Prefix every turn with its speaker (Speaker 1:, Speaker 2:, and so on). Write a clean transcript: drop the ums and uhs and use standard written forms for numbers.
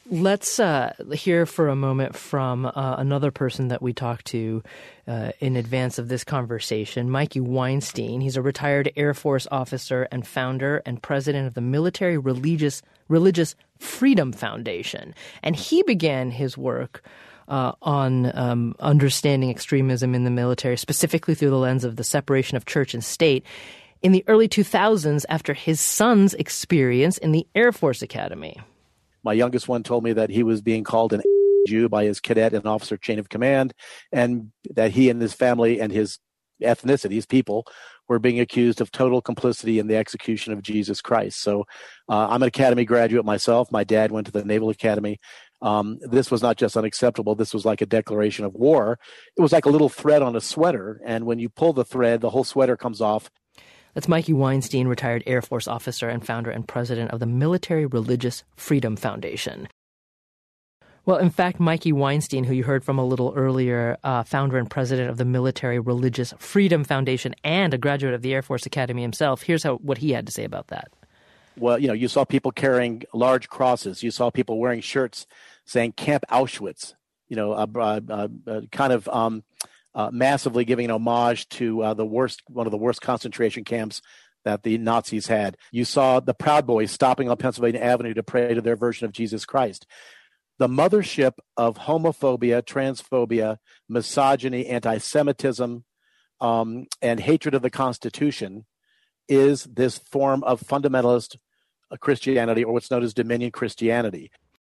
Speaker 1: Let's hear for a moment from another person that we talked to in advance of this conversation, Mikey Weinstein. He's a retired Air Force officer and founder and president of the Military Religious Freedom Foundation. And he began his work on understanding extremism in the military, specifically through the lens of the separation of church and state, in the early 2000s after his son's experience in the Air Force Academy.
Speaker 2: My youngest one told me that he was being called an Jew by his cadet and officer chain of command, and that he and his family and his ethnicity, his people, were being accused of total complicity in the execution of Jesus Christ. So I'm an academy graduate myself. My dad went to the Naval Academy. This was not just unacceptable. This was like a declaration of war. It was like a little thread on a sweater, and when you pull the thread, the whole sweater comes off.
Speaker 1: That's Mikey Weinstein, retired Air Force officer and founder and president of the Military Religious Freedom Foundation. Well, in fact, Mikey Weinstein, who you heard from a little earlier, founder and president of the Military Religious Freedom Foundation and a graduate of the Air Force Academy himself, here's what he had to say about that.
Speaker 2: Well, you saw people carrying large crosses. You saw people wearing shirts saying Camp Auschwitz, massively giving an homage to one of the worst concentration camps that the Nazis had. You saw the Proud Boys stopping on Pennsylvania Avenue to pray to their version of Jesus Christ. The mothership of homophobia, transphobia, misogyny, anti-Semitism, and hatred of the Constitution is this form of fundamentalist Christianity, or what's known as Dominion Christianity.